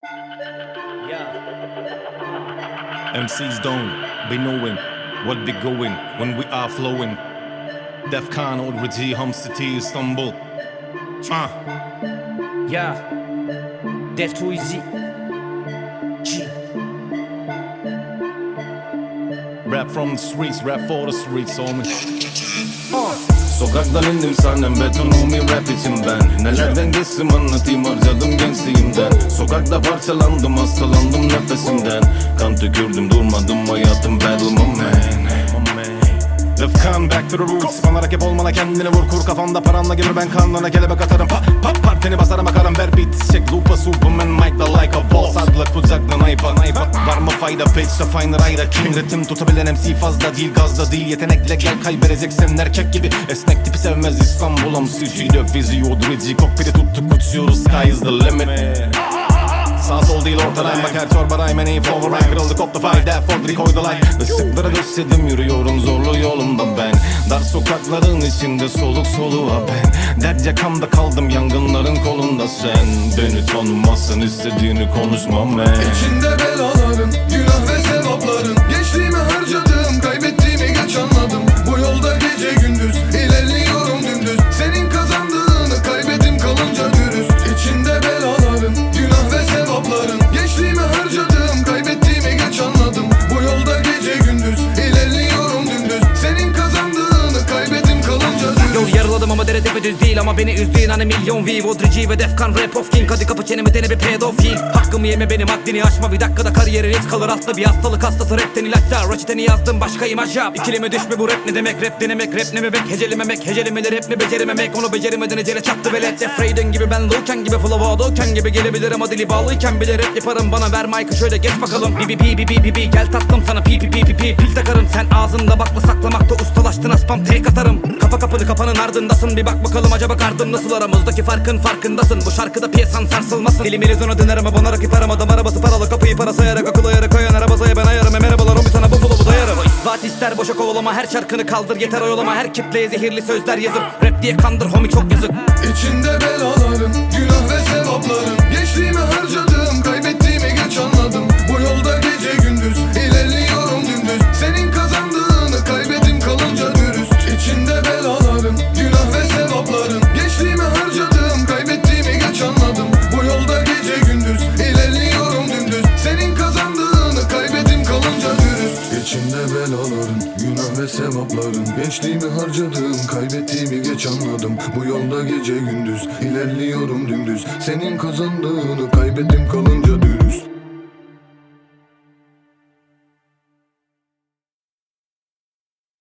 MCs don't be knowing what be going when we are flowing. Defkan Orbici, Hum City, Istanbul. Yeah, Def too easy. G. Rap from the streets, rap for the streets, homie. Sokaktan indim sahnem, betonumi rap için ben. Nelerden geçtim anlatayım, harcadım gençliğimden. Sokakta parçalandım, hastalandım nefesimden. Kan tükürdüm, durmadım, hayatım battle my man. Defkan back to the roots. Bana rakip olmana kendini vur, kur kafanda paranla gelir, ben kanlarına kelebek atarım. Pap partini basarım, akarım, ver beat çek. Lupa Superman, Mike da like a boss. Adla kucaktan ayıpa. Var mı fayda, page'de finer ayra. Kim ritim tutabilen MC fazla değil, gazda değil. Yetenekle gel kaybedeceksen erkek gibi. Esnek tipi sevmez İstanbul MC'de fizyodrici. Kokpiti tuttuk uçuyoruz, sky is the limit. Sağ sol değil ortadayım, bak her çorba rhyme and aim for rhyme. Kırıldık up the five, that for three, koy the life. Işıklara döşedim, yürüyorum zorlu yolumda ben. Dar sokakların içinde soluk soluğa ben. Dert yakamda kaldım, yangınların kolunda sen. Beni tanımazsın, istediğini konuşmam ben. İçinde belaların, günah ve sevapların. Geçtiğimi harcadım, kaybettiğimi geç anladım. Bu yolda gece gündüz, ilerliyorum dümdüz. Senin kazandığını kaybettim kalınca dürüst. İçinde belaların, günah ve sevapların. Geçtiğimi harcadım, kaybettiğimi geç anladım. Bu yolda gece gündüz, ilerliyorum dümdüz. Senin kazandığını kaybettim kalınca dürüst. Yol yarıladım ama dere tepe düz değil. Ama beni üzdüğün hani milyon V. Vodrici ve Defkan rap of king. Hadi kapı çenemi dene bir pedofil. Hakkımı yeme benim haddini aşma. Bir dakikada kariyeri risk kalır aslı. Bir hastalık hastası rapten ilaçlar. Reçeteni yazdım başka imaj yap. İkilime düşme bu rap ne demek, rap denemek, rap ne bebek. Hecelememek, hecelemeleri rap mi becerimemek. Onu beceremeden ecele çattı velet. Def Raiden gibi ben Luken gibi flow Adoken gibi gelebilir ama dili bağlıyken bile rap yaparım. Bana ver mic'ı şöyle geç bakalım. Bi gel tatlım sana pi pil takarım. Sen ağzında bakla saklamakta ustalaştın, aspam tek atarım. Kapa kapını kapanın ardındasın. Bir bak bakalım acaba kardım nasıl, aramızdaki farkın farkındasın. Bu şarkıda piyasan sarsılmasın. Dilim ilizona dönerim bana rakip arama. Dam arabası paralı, kapıyı para sayarak akıl ayarak koyan arabasaya ben ayarım. Merhabalar o bir sana bu flow'u dayarım. İspat ister boşa kovalama, her şarkını kaldır yeter oyalama. Her kitleye zehirli sözler yazıp rap diye kandır homie, çok yazık. İçinde belaların, günah ve sevapların. Geçtiğimi harcadım, kaybettiğimi geç anladım. Bu yolda gece gündüz, ilerliyorum dümdüz. Senin kazandığını kaybettim kalınca dürüst. İçinde belaların, günah ve sevapların. Geçtiğimi harcadım, kaybettiğimi geç anladım. Bu yolda gece gündüz, ilerliyorum dümdüz. Senin kazandığını kaybettim kalınca dürüst. İçinde belaların, günah ve sevapların. Geçtiğimi harcadım, kaybettiğimi geç anladım. Bu yolda gece gündüz, ilerliyorum dümdüz. Senin kazandığını kaybettim kalınca dürüst.